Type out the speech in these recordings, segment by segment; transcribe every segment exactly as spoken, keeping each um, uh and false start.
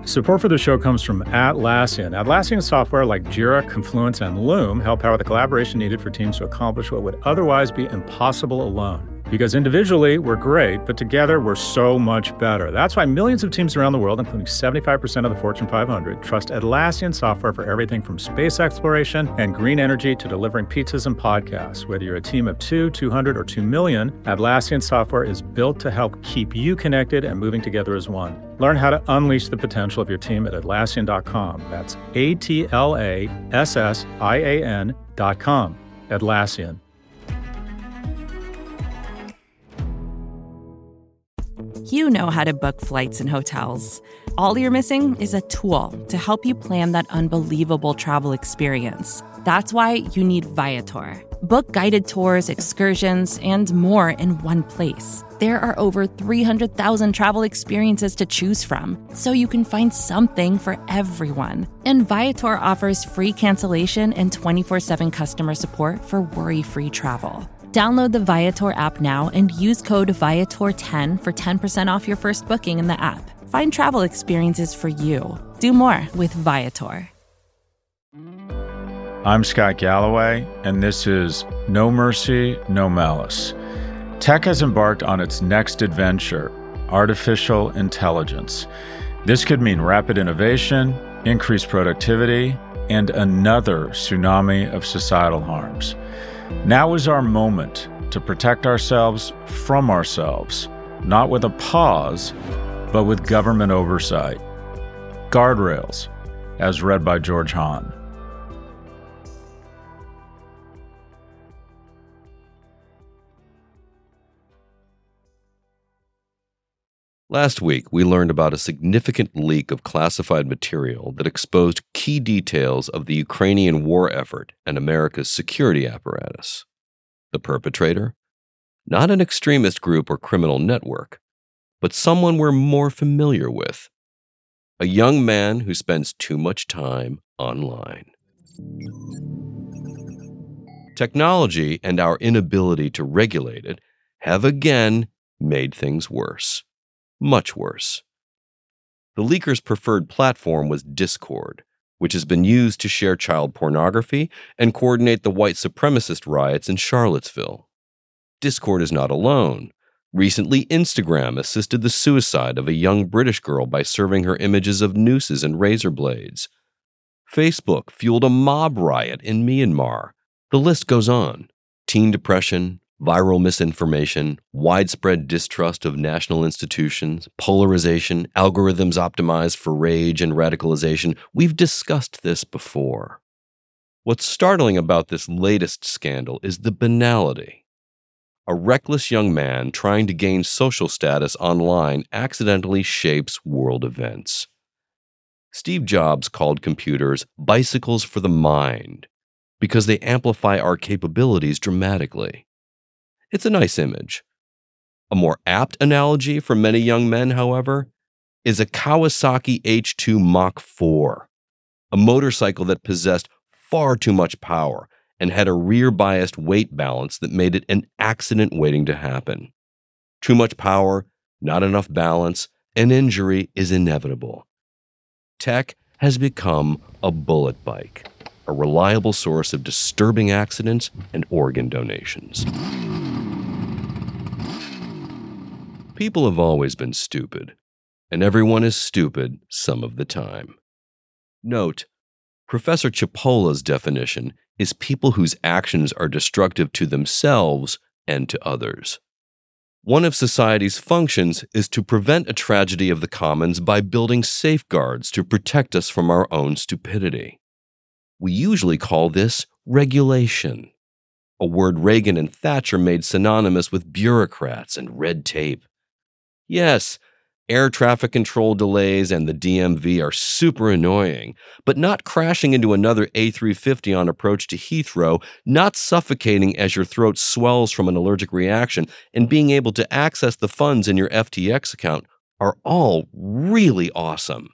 Support for the show comes from Atlassian. Atlassian software like Jira, Confluence, and Loom help power the collaboration needed for teams to accomplish what would otherwise be impossible alone. Because individually, we're great, but together, we're so much better. That's why millions of teams around the world, including seventy-five percent of the Fortune five hundred, trust Atlassian software for everything from space exploration and green energy to delivering pizzas and podcasts. Whether you're a team of two, two hundred, or two million, Atlassian software is built to help keep you connected and moving together as one. Learn how to unleash the potential of your team at Atlassian dot com. That's A T L A S S I A N dot com. Atlassian. You know how to book flights and hotels. All you're missing is a tool to help you plan that unbelievable travel experience. That's why you need Viator. Book guided tours, excursions, and more in one place. There are over three hundred thousand travel experiences to choose from, so you can find something for everyone. And Viator offers free cancellation and twenty-four seven customer support for worry-free travel. Download the Viator app now and use code Viator ten for ten percent off your first booking in the app. Find travel experiences for you. Do more with Viator. I'm Scott Galloway, and this is No Mercy, No Malice. Tech has embarked on its next adventure, artificial intelligence. This could mean rapid innovation, increased productivity, and another tsunami of societal harms. Now is our moment to protect ourselves from ourselves, not with a pause, but with government oversight. Guardrails, as read by George Hahn. Last week, we learned about a significant leak of classified material that exposed key details of the Ukrainian war effort and America's security apparatus. The perpetrator? Not an extremist group or criminal network, but someone we're more familiar with. A young man who spends too much time online. Technology and our inability to regulate it have again made things worse. Much worse. The leaker's preferred platform was Discord, which has been used to share child pornography and coordinate the white supremacist riots in Charlottesville. Discord is not alone. Recently, Instagram assisted the suicide of a young British girl by serving her images of nooses and razor blades. Facebook fueled a mob riot in Myanmar. The list goes on. Teen depression, viral misinformation, widespread distrust of national institutions, polarization, algorithms optimized for rage and radicalization. We've discussed this before. What's startling about this latest scandal is the banality. A reckless young man trying to gain social status online accidentally shapes world events. Steve Jobs called computers bicycles for the mind because they amplify our capabilities dramatically. It's a nice image. A more apt analogy for many young men, however, is a Kawasaki H two Mach four, a motorcycle that possessed far too much power and had a rear-biased weight balance that made it an accident waiting to happen. Too much power, not enough balance, and injury is inevitable. Tech has become a bullet bike, a reliable source of disturbing accidents and organ donations. People have always been stupid, and everyone is stupid some of the time. Note, Professor Chipola's definition is people whose actions are destructive to themselves and to others. One of society's functions is to prevent a tragedy of the commons by building safeguards to protect us from our own stupidity. We usually call this regulation, a word Reagan and Thatcher made synonymous with bureaucrats and red tape. Yes, air traffic control delays and the D M V are super annoying, but not crashing into another A three fifty on approach to Heathrow, not suffocating as your throat swells from an allergic reaction, and being able to access the funds in your F T X account are all really awesome.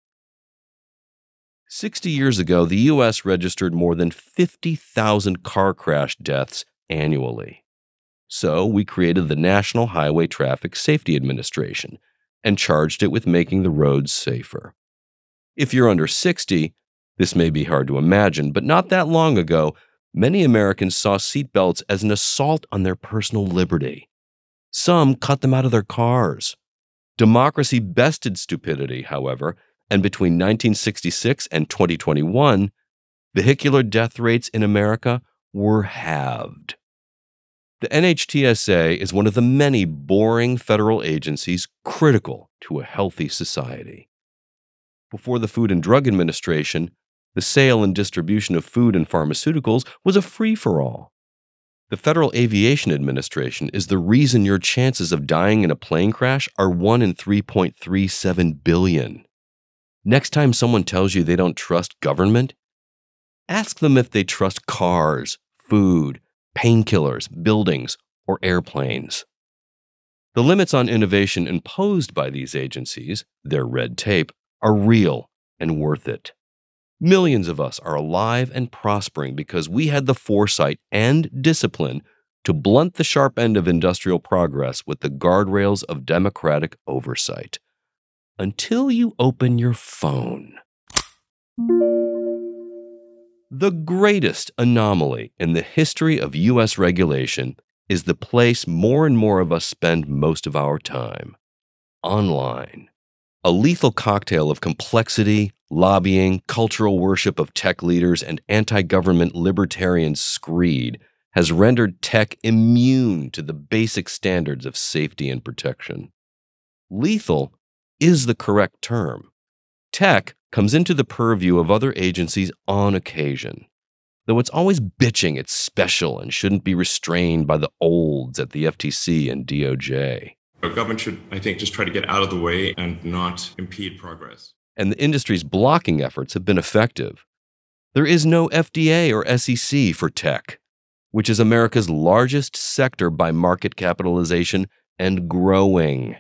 Sixty years ago, the U S registered more than fifty thousand car crash deaths annually. So we created the National Highway Traffic Safety Administration and charged it with making the roads safer. If you're under sixty, this may be hard to imagine, but not that long ago, many Americans saw seatbelts as an assault on their personal liberty. Some cut them out of their cars. Democracy bested stupidity, however, and between nineteen sixty-six and twenty twenty-one, vehicular death rates in America were halved. The N H T S A is one of the many boring federal agencies critical to a healthy society. Before the Food and Drug Administration, the sale and distribution of food and pharmaceuticals was a free-for-all. The Federal Aviation Administration is the reason your chances of dying in a plane crash are one in three point three seven billion. Next time someone tells you they don't trust government, ask them if they trust cars, food, painkillers, buildings, or airplanes. The limits on innovation imposed by these agencies, their red tape, are real and worth it. Millions of us are alive and prospering because we had the foresight and discipline to blunt the sharp end of industrial progress with the guardrails of democratic oversight. Until you open your phone. The greatest anomaly in the history of U S regulation is the place more and more of us spend most of our time: online. A lethal cocktail of complexity, lobbying, cultural worship of tech leaders, and anti-government libertarian screed has rendered tech immune to the basic standards of safety and protection. Lethal is the correct term. Tech comes into the purview of other agencies on occasion, though it's always bitching it's special and shouldn't be restrained by the olds at the F T C and D O J. The government should, I think, just try to get out of the way and not impede progress. And the industry's blocking efforts have been effective. There is no F D A or S E C for tech, which is America's largest sector by market capitalization and growing.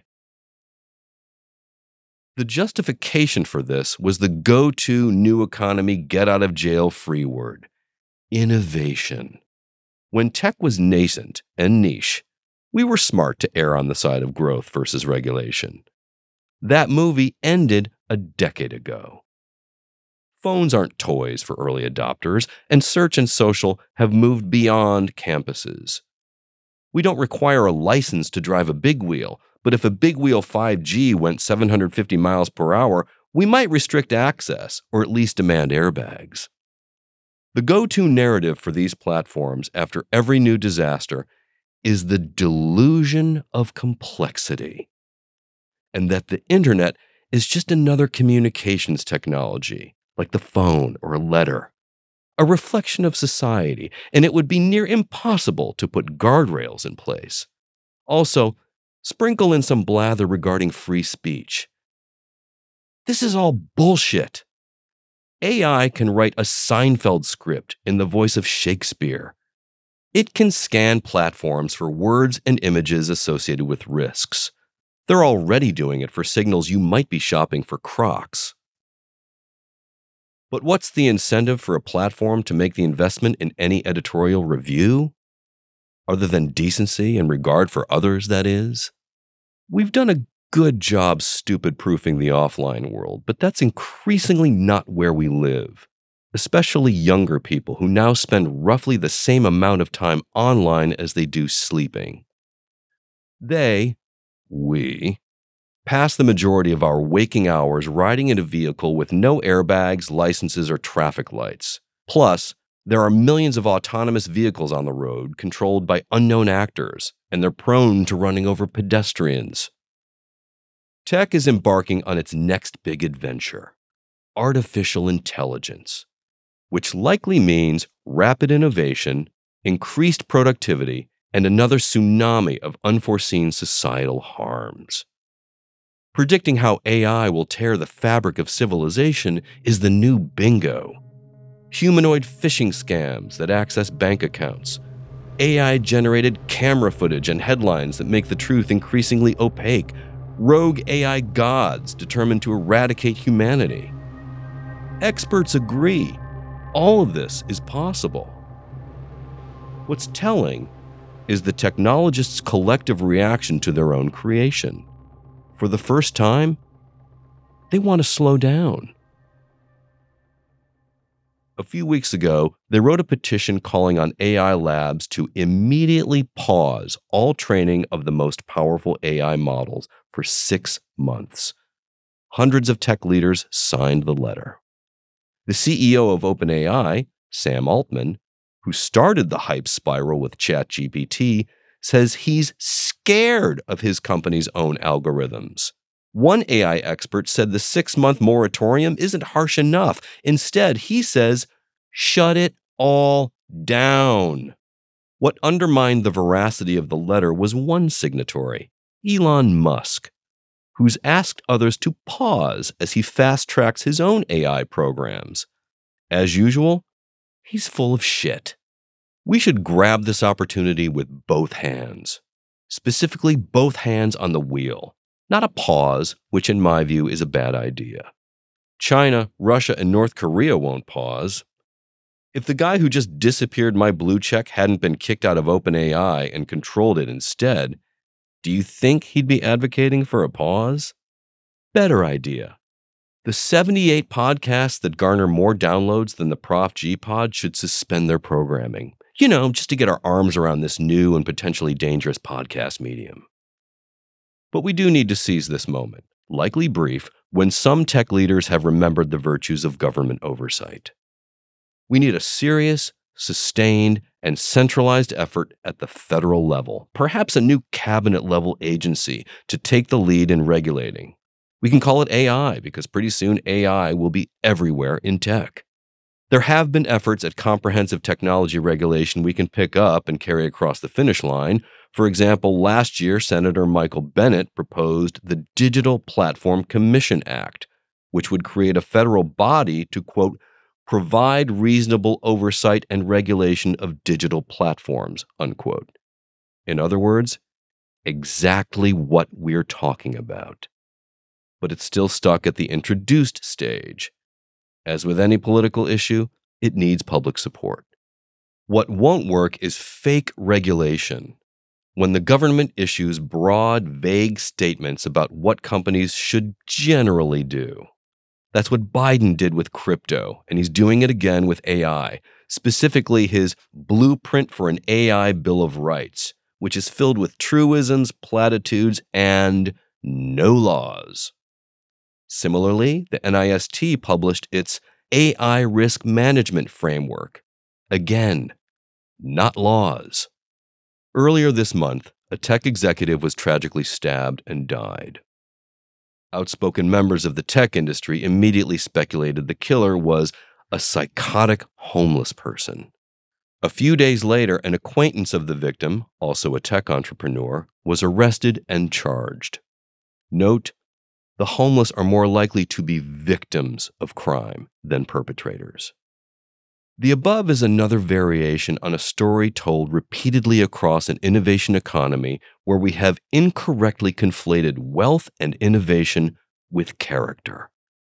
The justification for this was the go-to new economy get-out-of-jail-free word: innovation. When tech was nascent and niche, we were smart to err on the side of growth versus regulation. That movie ended a decade ago. Phones aren't toys for early adopters, and search and social have moved beyond campuses. We don't require a license to drive a big wheel, but if a big wheel five G went seven hundred fifty miles per hour, we might restrict access or at least demand airbags. The go-to narrative for these platforms after every new disaster is the delusion of complexity, and that the internet is just another communications technology, like the phone or a letter, a reflection of society, and it would be near impossible to put guardrails in place. Also, sprinkle in some blather regarding free speech. This is all bullshit. A I can write a Seinfeld script in the voice of Shakespeare. It can scan platforms for words and images associated with risks. They're already doing it for signals you might be shopping for Crocs. But what's the incentive for a platform to make the investment in any editorial review? Other than decency and regard for others, that is? We've done a good job stupid-proofing the offline world, but that's increasingly not where we live, especially younger people who now spend roughly the same amount of time online as they do sleeping. They, we, pass the majority of our waking hours riding in a vehicle with no airbags, licenses, or traffic lights. Plus, there are millions of autonomous vehicles on the road controlled by unknown actors, and they're prone to running over pedestrians. Tech is embarking on its next big adventure: artificial intelligence, which likely means rapid innovation, increased productivity, and another tsunami of unforeseen societal harms. Predicting how A I will tear the fabric of civilization is the new bingo. Humanoid phishing scams that access bank accounts, A I-generated camera footage and headlines that make the truth increasingly opaque, rogue A I gods determined to eradicate humanity. Experts agree, all of this is possible. What's telling is the technologists' collective reaction to their own creation. For the first time, they want to slow down. a few weeks ago, they wrote a petition calling on A I labs to immediately pause all training of the most powerful A I models for six months. Hundreds of tech leaders signed the letter. The C E O of OpenAI, Sam Altman, who started the hype spiral with ChatGPT, says he's scared of his company's own algorithms. One A I expert said the six-month moratorium isn't harsh enough. Instead, he says, shut it all down. What undermined the veracity of the letter was one signatory, Elon Musk, who's asked others to pause as he fast-tracks his own A I programs. As usual, he's full of shit. We should grab this opportunity with both hands, specifically both hands on the wheel. Not a pause, which in my view is a bad idea. China, Russia, and North Korea won't pause. If the guy who just disappeared my blue check hadn't been kicked out of OpenAI and controlled it instead, do you think he'd be advocating for a pause? Better idea. The seventy-eight podcasts that garner more downloads than the Prof G Pod should suspend their programming. You know, just to get our arms around this new and potentially dangerous podcast medium. But we do need to seize this moment, likely brief, when some tech leaders have remembered the virtues of government oversight. We need a serious, sustained, and centralized effort at the federal level, perhaps a new cabinet-level agency to take the lead in regulating. We can call it A I because pretty soon A I will be everywhere in tech. There have been efforts at comprehensive technology regulation we can pick up and carry across the finish line. For example, last year, Senator Michael Bennet proposed the Digital Platform Commission Act, which would create a federal body to, quote, provide reasonable oversight and regulation of digital platforms, unquote. In other words, exactly what we're talking about. But it's still stuck at the introduced stage. As with any political issue, it needs public support. What won't work is fake regulation. When the government issues broad, vague statements about what companies should generally do. That's what Biden did with crypto, and he's doing it again with A I, specifically his Blueprint for an A I Bill of Rights, which is filled with truisms, platitudes, and no laws. Similarly, the N I S T published its A I Risk Management Framework. Again, not laws. Earlier this month, a tech executive was tragically stabbed and died. Outspoken members of the tech industry immediately speculated the killer was a psychotic homeless person. A few days later, an acquaintance of the victim, also a tech entrepreneur, was arrested and charged. Note, the homeless are more likely to be victims of crime than perpetrators. The above is another variation on a story told repeatedly across an innovation economy where we have incorrectly conflated wealth and innovation with character.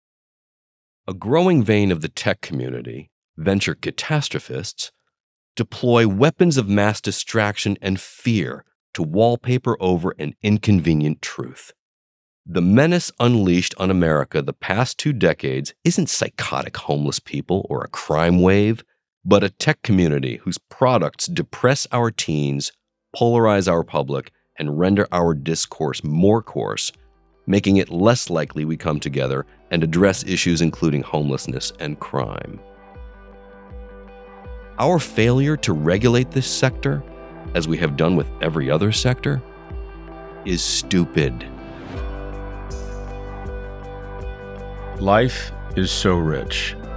A growing vein of the tech community, venture catastrophists, deploy weapons of mass distraction and fear to wallpaper over an inconvenient truth. The menace unleashed on America the past two decades isn't psychotic homeless people or a crime wave, but a tech community whose products depress our teens, polarize our public, and render our discourse more coarse, making it less likely we come together and address issues including homelessness and crime. Our failure to regulate this sector, as we have done with every other sector, is stupid. Life is so rich.